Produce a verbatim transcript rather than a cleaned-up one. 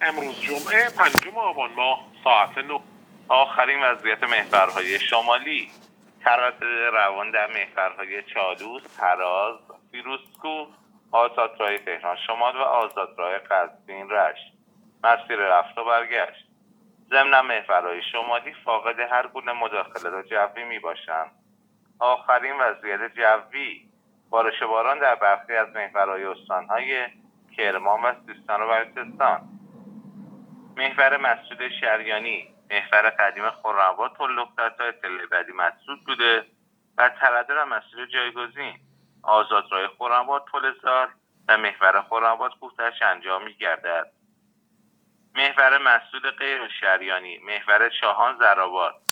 امروز جمعه پنجم آبان ماه ساعت نه. آخرین وضعیت محورهای شمالی. تردد روان در محورهای چالوس، هراز، فیروزکوه، آزادراه تهران شمال و آزادراه قزوین رشت. مسیر رفت و برگشت. ضمن محورهای شمالی فاقد هر گونه مداخلات جوی می باشند. آخرین وضعیت جوی. بارش و باران در برخی از محورهای استانهای کرمان و سیستان و بلوچستان. محور مسجد شریانی، محور قدیم خرم‌آباد پل‌لختر تا اطلاع بعدی مسدود بوده و تردد مسیر جایگزین آزادراه خرم‌آباد پل‌زار و محور خرم‌آباد کوهتش انجام می‌گردد. محور مسدود غیر شریانی، محور چاهان زرآباد